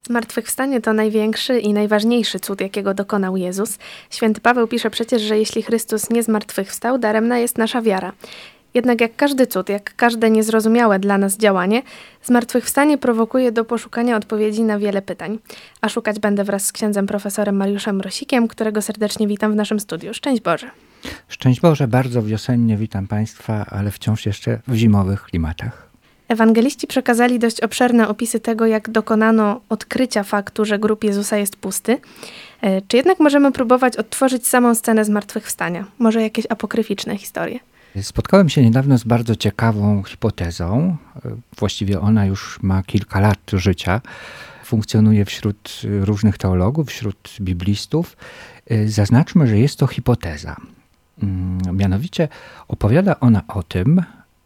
Zmartwychwstanie to największy i najważniejszy cud, jakiego dokonał Jezus. Święty Paweł pisze przecież, że jeśli Chrystus nie zmartwychwstał, daremna jest nasza wiara. Jednak jak każdy cud, jak każde niezrozumiałe dla nas działanie, zmartwychwstanie prowokuje do poszukania odpowiedzi na wiele pytań. A szukać będę wraz z księdzem profesorem Mariuszem Mrosikiem, którego serdecznie witam w naszym studiu. Szczęść Boże. Szczęść Boże, bardzo wiosennie witam Państwa, ale wciąż jeszcze w zimowych klimatach. Ewangeliści przekazali dość obszerne opisy tego, jak dokonano odkrycia faktu, że grób Jezusa jest pusty. Czy jednak możemy próbować odtworzyć samą scenę zmartwychwstania? Może jakieś apokryficzne historie? Spotkałem się niedawno z bardzo ciekawą hipotezą. Właściwie ona już ma kilka lat życia. Funkcjonuje wśród różnych teologów, wśród biblistów. Zaznaczmy, że jest to hipoteza. Mianowicie opowiada ona o tym,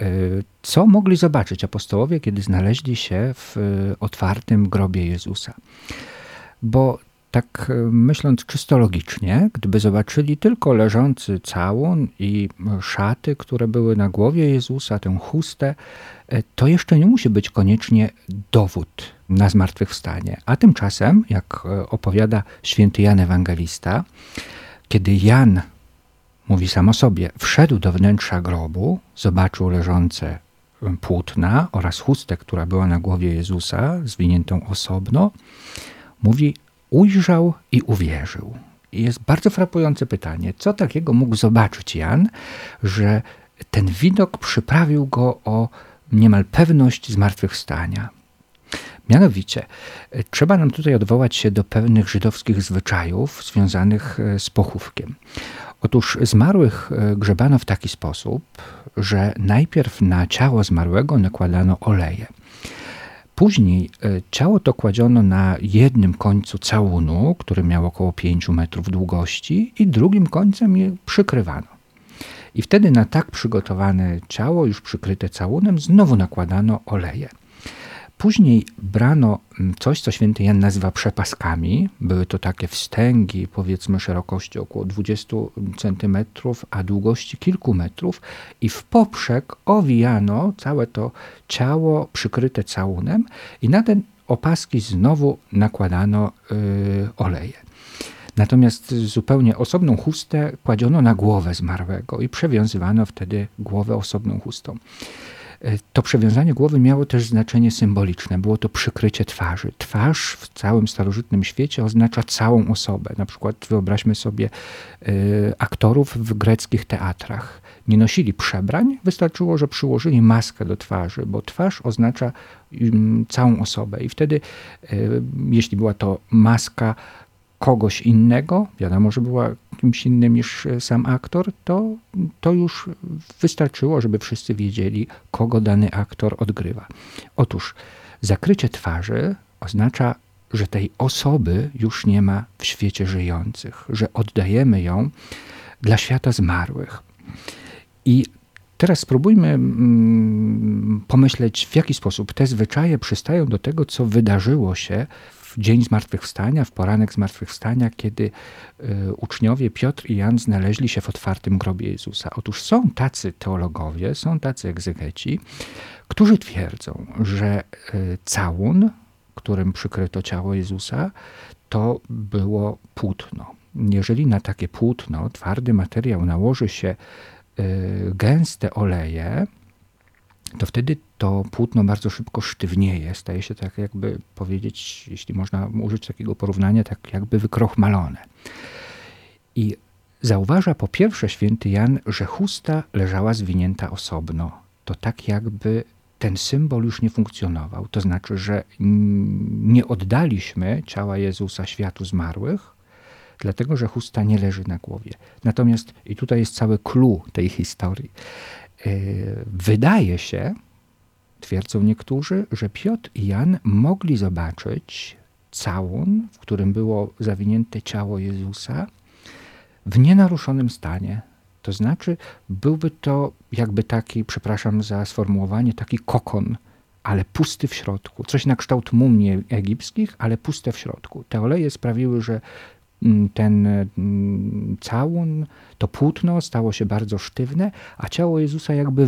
co mogli zobaczyć apostołowie, kiedy znaleźli się w otwartym grobie Jezusa. Bo tak myśląc czysto logicznie, gdyby zobaczyli tylko leżący całun i szaty, które były na głowie Jezusa, tę chustę, to jeszcze nie musi być koniecznie dowód na zmartwychwstanie. A tymczasem, jak opowiada święty Jan Ewangelista, kiedy Jan, mówi sam o sobie, wszedł do wnętrza grobu, zobaczył leżące płótna oraz chustę, która była na głowie Jezusa, zwiniętą osobno, mówi: ujrzał i uwierzył. I jest bardzo frapujące pytanie, co takiego mógł zobaczyć Jan, że ten widok przyprawił go o niemal pewność zmartwychwstania. Mianowicie, trzeba nam tutaj odwołać się do pewnych żydowskich zwyczajów związanych z pochówkiem. Otóż zmarłych grzebano w taki sposób, że najpierw na ciało zmarłego nakładano oleje. Później ciało to kładziono na jednym końcu całunu, który miał około 5 metrów długości, i drugim końcem je przykrywano. I wtedy na tak przygotowane ciało, już przykryte całunem, znowu nakładano oleje. Później brano coś, co święty Jan nazywa przepaskami. Były to takie wstęgi, powiedzmy szerokości około 20 cm, a długości kilku metrów, i w poprzek owijano całe to ciało przykryte całunem i na te opaski znowu nakładano oleje. Natomiast zupełnie osobną chustę kładziono na głowę zmarłego i przewiązywano wtedy głowę osobną chustą. To przewiązanie głowy miało też znaczenie symboliczne. Było to przykrycie twarzy. Twarz w całym starożytnym świecie oznacza całą osobę. Na przykład wyobraźmy sobie aktorów w greckich teatrach. Nie nosili przebrań, wystarczyło, że przyłożyli maskę do twarzy, bo twarz oznacza całą osobę. I wtedy, jeśli była to maska kogoś innego, wiadomo, że była kimś innym niż sam aktor, to już wystarczyło, żeby wszyscy wiedzieli, kogo dany aktor odgrywa. Otóż zakrycie twarzy oznacza, że tej osoby już nie ma w świecie żyjących, że oddajemy ją dla świata zmarłych. I teraz spróbujmy pomyśleć, w jaki sposób te zwyczaje przystają do tego, co wydarzyło się w dzień zmartwychwstania, w poranek zmartwychwstania, kiedy uczniowie Piotr i Jan znaleźli się w otwartym grobie Jezusa. Otóż są tacy teologowie, są tacy egzegeci, którzy twierdzą, że całun, którym przykryto ciało Jezusa, to było płótno. Jeżeli na takie płótno, twardy materiał, nałoży się gęste oleje, to wtedy to płótno bardzo szybko sztywnieje, staje się, tak jakby powiedzieć, jeśli można użyć takiego porównania, tak jakby wykrochmalone. I zauważa po pierwsze święty Jan, że chusta leżała zwinięta osobno. To tak jakby ten symbol już nie funkcjonował. To znaczy, że nie oddaliśmy ciała Jezusa światu zmarłych, dlatego że chusta nie leży na głowie. Natomiast, i tutaj jest cały clou tej historii, wydaje się, twierdzą niektórzy, że Piotr i Jan mogli zobaczyć całun, w którym było zawinięte ciało Jezusa, w nienaruszonym stanie. To znaczy, byłby to jakby taki, przepraszam za sformułowanie, taki kokon, ale pusty w środku. Coś na kształt mumii egipskich, ale puste w środku. Te oleje sprawiły, że ten całun, to płótno stało się bardzo sztywne, a ciało Jezusa jakby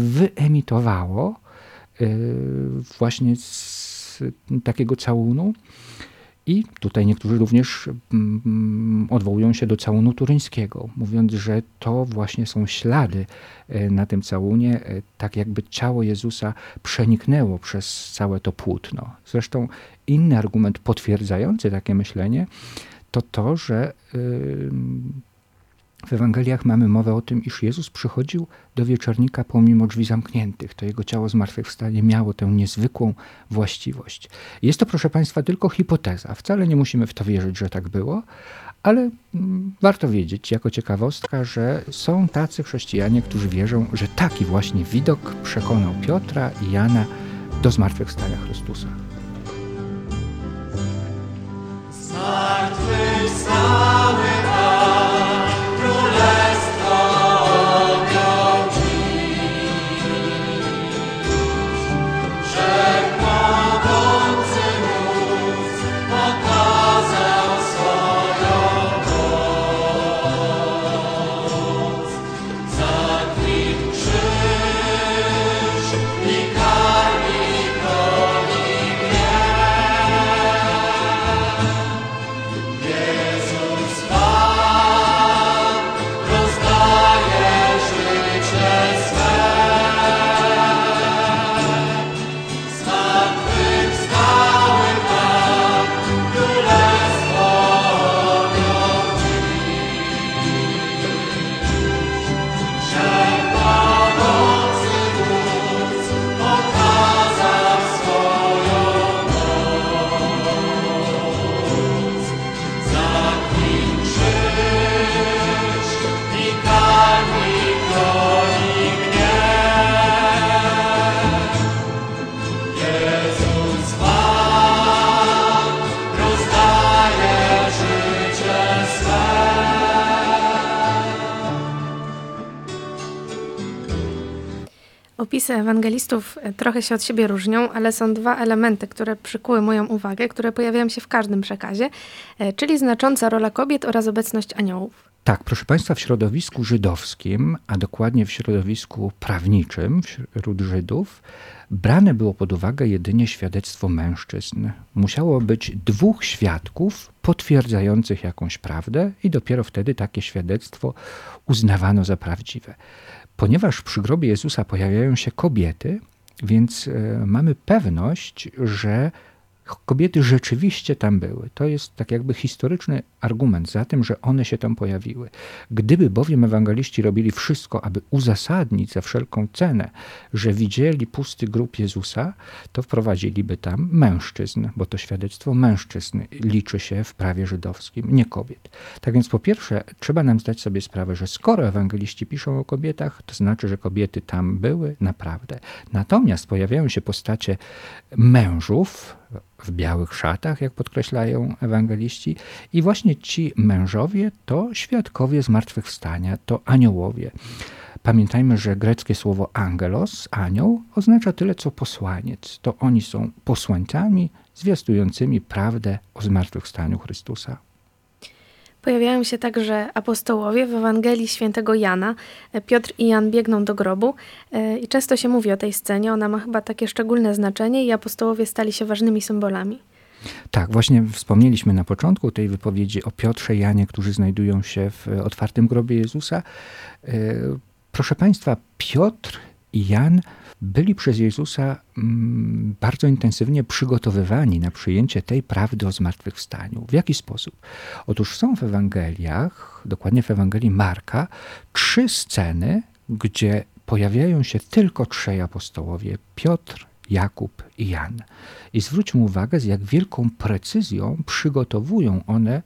wyemitowało właśnie z takiego całunu I tutaj niektórzy również odwołują się do całunu turyńskiego, mówiąc, że to właśnie są ślady na tym całunie, tak jakby ciało Jezusa przeniknęło przez całe to płótno. Zresztą inny argument potwierdzający takie myślenie to to, że w Ewangeliach mamy mowę o tym, iż Jezus przychodził do wieczornika pomimo drzwi zamkniętych. To jego ciało zmartwychwstanie miało tę niezwykłą właściwość. Jest to, proszę Państwa, tylko hipoteza. Wcale nie musimy w to wierzyć, że tak było, ale warto wiedzieć jako ciekawostka, że są tacy chrześcijanie, którzy wierzą, że taki właśnie widok przekonał Piotra i Jana do zmartwychwstania Chrystusa. Zmartwychwstały Pan, królestwo objął dziś. Wszechmogący móc pokazał swoją moc. Zakwitł krzyż i karmi goni mnie. Jezus Pan rozdaje życie swe. Zmartwychwstały Pan, królestwo objął dziś. Wszechmogący móc pokazał swoją moc. Zakwitł krzyż i karmi goni mnie. Jezus Pan rozdaje życie swe. Opisy ewangelistów trochę się od siebie różnią, ale są dwa elementy, które przykuły moją uwagę, które pojawiają się w każdym przekazie, czyli znacząca rola kobiet oraz obecność aniołów. Tak, proszę Państwa, w środowisku żydowskim, a dokładnie w środowisku prawniczym wśród Żydów, brane było pod uwagę jedynie świadectwo mężczyzn. Musiało być 2 świadków potwierdzających jakąś prawdę i dopiero wtedy takie świadectwo uznawano za prawdziwe. Ponieważ przy grobie Jezusa pojawiają się kobiety, więc mamy pewność, że kobiety rzeczywiście tam były. To jest tak jakby historyczny argument za tym, że one się tam pojawiły. Gdyby bowiem ewangeliści robili wszystko, aby uzasadnić za wszelką cenę, że widzieli pusty grób Jezusa, to wprowadziliby tam mężczyzn, bo to świadectwo mężczyzn liczy się w prawie żydowskim, nie kobiet. Tak więc po pierwsze, trzeba nam zdać sobie sprawę, że skoro ewangeliści piszą o kobietach, to znaczy, że kobiety tam były naprawdę. Natomiast pojawiają się postacie mężów, w białych szatach, jak podkreślają ewangeliści. I właśnie ci mężowie to świadkowie zmartwychwstania, to aniołowie. Pamiętajmy, że greckie słowo angelos, anioł, oznacza tyle co posłaniec. To oni są posłańcami zwiastującymi prawdę o zmartwychwstaniu Chrystusa. Pojawiają się także apostołowie w Ewangelii Świętego Jana. Piotr i Jan biegną do grobu i często się mówi o tej scenie. Ona ma chyba takie szczególne znaczenie i apostołowie stali się ważnymi symbolami. Tak, właśnie wspomnieliśmy na początku tej wypowiedzi o Piotrze i Janie, którzy znajdują się w otwartym grobie Jezusa. Proszę Państwa, Piotr i Jan byli przez Jezusa bardzo intensywnie przygotowywani na przyjęcie tej prawdy o zmartwychwstaniu. W jaki sposób? Otóż są w Ewangeliach, dokładnie w Ewangelii Marka, 3 sceny, gdzie pojawiają się tylko 3 apostołowie: Piotr, Jakub i Jan. I zwróćmy uwagę, z jak wielką precyzją przygotowują one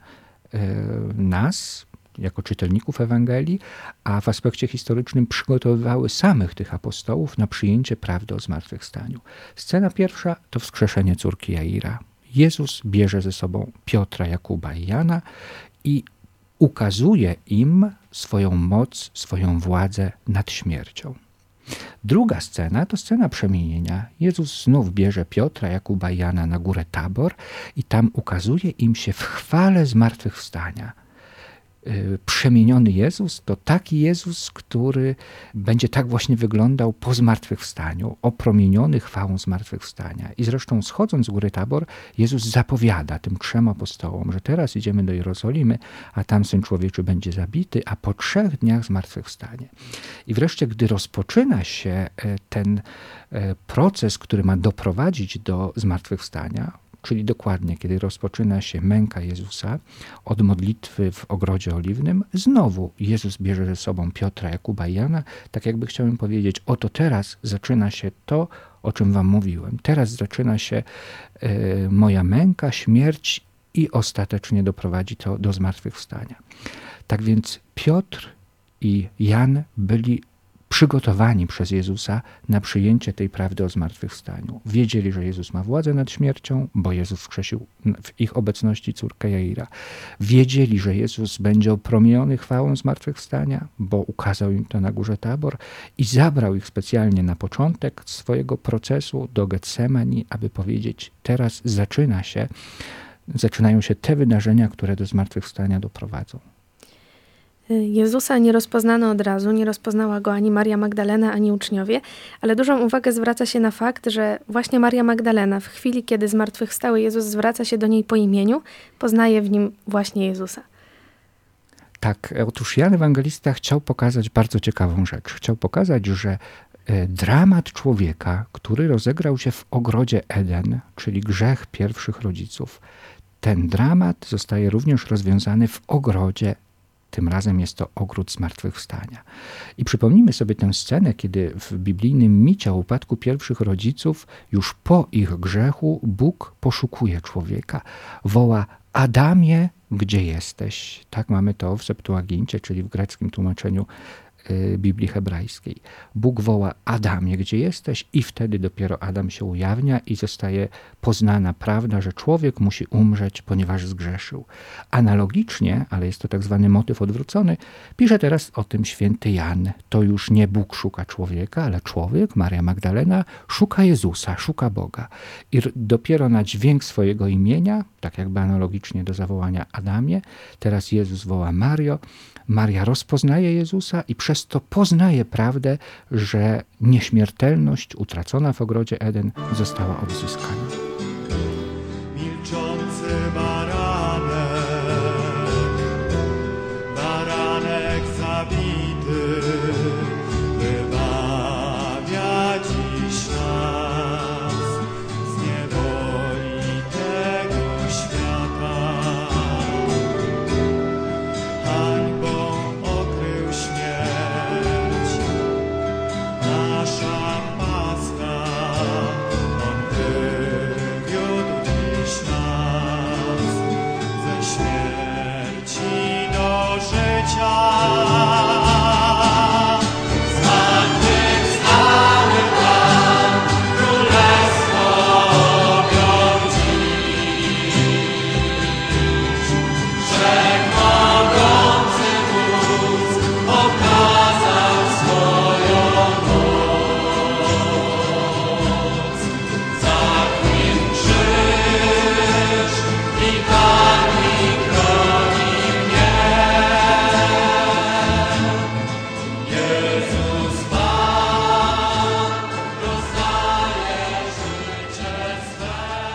nas, jako czytelników Ewangelii, a w aspekcie historycznym przygotowywały samych tych apostołów na przyjęcie prawdy o zmartwychwstaniu. Scena pierwsza to wskrzeszenie córki Jaira. Jezus bierze ze sobą Piotra, Jakuba i Jana i ukazuje im swoją moc, swoją władzę nad śmiercią. Druga scena to scena przemienienia. Jezus znów bierze Piotra, Jakuba i Jana na górę Tabor i tam ukazuje im się w chwale zmartwychwstania. przemieniony Jezus to taki Jezus, który będzie tak właśnie wyglądał po zmartwychwstaniu, opromieniony chwałą zmartwychwstania. I zresztą schodząc z góry Tabor, Jezus zapowiada tym 3 apostołom, że teraz idziemy do Jerozolimy, a tam Syn Człowieczy będzie zabity, a po 3 dniach zmartwychwstanie. I wreszcie, gdy rozpoczyna się ten proces, który ma doprowadzić do zmartwychwstania, czyli dokładnie, kiedy rozpoczyna się męka Jezusa od modlitwy w Ogrodzie Oliwnym, znowu Jezus bierze ze sobą Piotra, Jakuba i Jana, tak jakby chciałem powiedzieć, oto teraz zaczyna się to, o czym wam mówiłem. Teraz zaczyna się moja męka, śmierć i ostatecznie doprowadzi to do zmartwychwstania. Tak więc Piotr i Jan byli przygotowani przez Jezusa na przyjęcie tej prawdy o zmartwychwstaniu. Wiedzieli, że Jezus ma władzę nad śmiercią, bo Jezus wskrzesił w ich obecności córkę Jaira. Wiedzieli, że Jezus będzie opromieniony chwałą zmartwychwstania, bo ukazał im to na górze Tabor i zabrał ich specjalnie na początek swojego procesu do Getsemani, aby powiedzieć, teraz zaczynają się te wydarzenia, które do zmartwychwstania doprowadzą. Jezusa nie rozpoznano od razu, nie rozpoznała go ani Maria Magdalena, ani uczniowie, ale dużą uwagę zwraca się na fakt, że właśnie Maria Magdalena w chwili, kiedy zmartwychwstały Jezus zwraca się do niej po imieniu, poznaje w nim właśnie Jezusa. Tak, otóż Jan Ewangelista chciał pokazać bardzo ciekawą rzecz. Chciał pokazać, że dramat człowieka, który rozegrał się w ogrodzie Eden, czyli grzech pierwszych rodziców, ten dramat zostaje również rozwiązany w ogrodzie. Tym razem jest to ogród zmartwychwstania. I przypomnijmy sobie tę scenę, kiedy w biblijnym micie o upadku pierwszych rodziców, już po ich grzechu, Bóg poszukuje człowieka. Woła: Adamie, gdzie jesteś? Tak mamy to w Septuagincie, czyli w greckim tłumaczeniu Biblii hebrajskiej. Bóg woła: Adamie, gdzie jesteś? I wtedy dopiero Adam się ujawnia i zostaje poznana prawda, że człowiek musi umrzeć, ponieważ zgrzeszył. Analogicznie, ale jest to tak zwany motyw odwrócony, pisze teraz o tym święty Jan. To już nie Bóg szuka człowieka, ale człowiek, Maria Magdalena, szuka Jezusa, szuka Boga. I dopiero na dźwięk swojego imienia, tak jakby analogicznie do zawołania Adamie, teraz Jezus woła Mario. Maria rozpoznaje Jezusa i przez to poznaje prawdę, że nieśmiertelność utracona w ogrodzie Eden została odzyskana. Milczący baranek zabity, wybawia dziś nas z niewoli tego świata. Hańbą okrył śmierć, nasza Pascha, On wywiódł dziś nas ze śmierci do życia. Zmartwychwstały Pan, królestwo objął dziś. Wszechmogący Wódz okazał swoją moc. Zakrył krzyż i karmi kroni mnie. Jezus Pan rozdaje życie swe.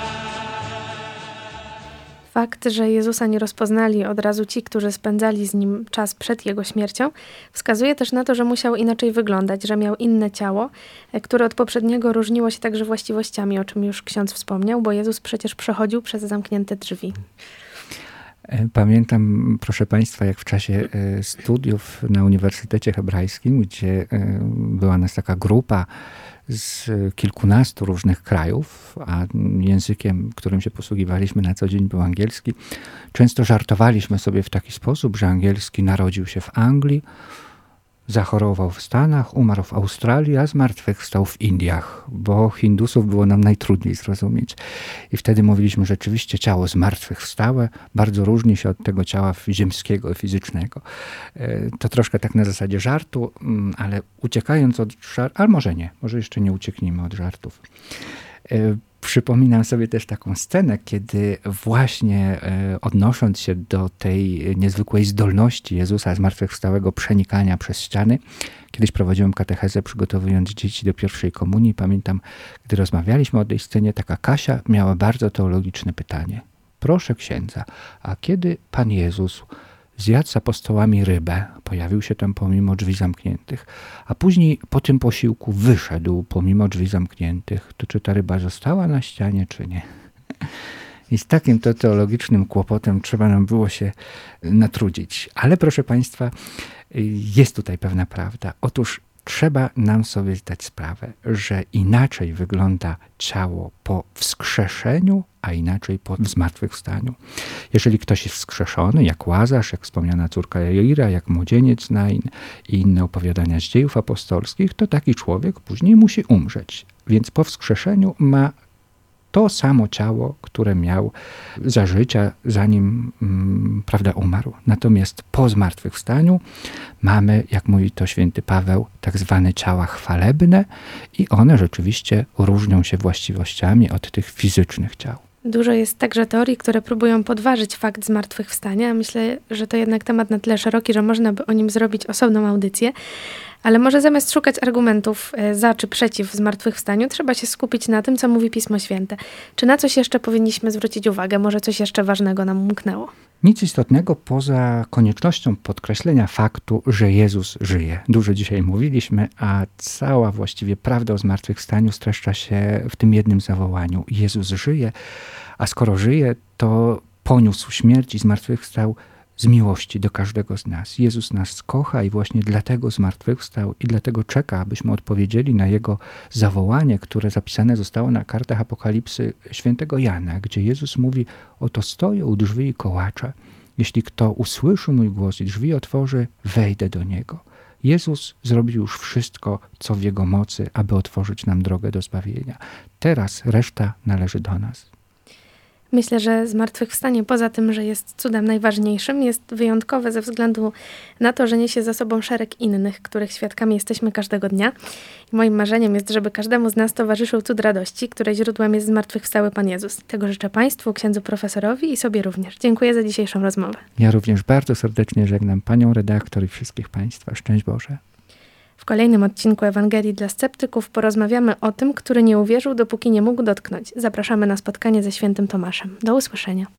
Fakt, że Jezusa nie rozpoznali od razu ci, którzy spędzali z Nim czas przed Jego śmiercią, wskazuje też na to, że musiał inaczej wyglądać, że miał inne ciało, które od poprzedniego różniło się także właściwościami, o czym już ksiądz wspomniał, bo Jezus przecież przechodził przez zamknięte drzwi. Pamiętam, proszę Państwa, jak w czasie studiów na Uniwersytecie Hebrajskim, gdzie była nas taka grupa z kilkunastu różnych krajów, a językiem, którym się posługiwaliśmy na co dzień, był angielski. Często żartowaliśmy sobie w taki sposób, że angielski narodził się w Anglii, zachorował w Stanach, umarł w Australii, a zmartwychwstał w Indiach, bo Hindusów było nam najtrudniej zrozumieć. I wtedy mówiliśmy, że rzeczywiście ciało zmartwychwstałe bardzo różni się od tego ciała ziemskiego, fizycznego. To troszkę tak na zasadzie żartu, ale uciekając od żartów, ale może nie, może jeszcze nie ucieknijmy od żartów. Przypominam sobie też taką scenę, kiedy właśnie odnosząc się do tej niezwykłej zdolności Jezusa zmartwychwstałego przenikania przez ściany, kiedyś prowadziłem katechezę, przygotowując dzieci do pierwszej komunii. Pamiętam, gdy rozmawialiśmy o tej scenie, taka Kasia miała bardzo teologiczne pytanie. Proszę księdza, a kiedy Pan Jezus zjadł z apostołami rybę, pojawił się tam pomimo drzwi zamkniętych, a później po tym posiłku wyszedł pomimo drzwi zamkniętych, to czy ta ryba została na ścianie, czy nie? I z takim to teologicznym kłopotem trzeba nam było się natrudzić. Ale proszę Państwa, jest tutaj pewna prawda. Otóż trzeba nam sobie zdać sprawę, że inaczej wygląda ciało po wskrzeszeniu, a inaczej po zmartwychwstaniu. Jeżeli ktoś jest wskrzeszony, jak Łazarz, jak wspomniana córka Jaira, jak młodzieniec Nain i inne opowiadania z dziejów apostolskich, to taki człowiek później musi umrzeć. Więc po wskrzeszeniu ma to samo ciało, które miał za życia, zanim umarł. Natomiast po zmartwychwstaniu mamy, jak mówi to święty Paweł, tak zwane ciała chwalebne i one rzeczywiście różnią się właściwościami od tych fizycznych ciał. Dużo jest także teorii, które próbują podważyć fakt zmartwychwstania. Myślę, że to jednak temat na tyle szeroki, że można by o nim zrobić osobną audycję. Ale może zamiast szukać argumentów za czy przeciw zmartwychwstaniu, trzeba się skupić na tym, co mówi Pismo Święte. Czy na coś jeszcze powinniśmy zwrócić uwagę? Może coś jeszcze ważnego nam umknęło? Nic istotnego poza koniecznością podkreślenia faktu, że Jezus żyje. Dużo dzisiaj mówiliśmy, a cała właściwie prawda o zmartwychwstaniu streszcza się w tym jednym zawołaniu. Jezus żyje, a skoro żyje, to poniósł śmierć i zmartwychwstał z miłości do każdego z nas. Jezus nas kocha i właśnie dlatego zmartwychwstał i dlatego czeka, abyśmy odpowiedzieli na Jego zawołanie, które zapisane zostało na kartach Apokalipsy świętego Jana, gdzie Jezus mówi: oto stoję u drzwi i kołaczę. Jeśli kto usłyszy mój głos i drzwi otworzy, wejdę do niego. Jezus zrobił już wszystko, co w Jego mocy, aby otworzyć nam drogę do zbawienia. Teraz reszta należy do nas. Myślę, że zmartwychwstanie, poza tym, że jest cudem najważniejszym, jest wyjątkowe ze względu na to, że niesie za sobą szereg innych, których świadkami jesteśmy każdego dnia. I moim marzeniem jest, żeby każdemu z nas towarzyszył cud radości, której źródłem jest zmartwychwstały Pan Jezus. Tego życzę Państwu, księdzu profesorowi i sobie również. Dziękuję za dzisiejszą rozmowę. Ja również bardzo serdecznie żegnam Panią redaktor i wszystkich Państwa. Szczęść Boże. W kolejnym odcinku Ewangelii dla sceptyków porozmawiamy o tym, który nie uwierzył, dopóki nie mógł dotknąć. Zapraszamy na spotkanie ze świętym Tomaszem. Do usłyszenia.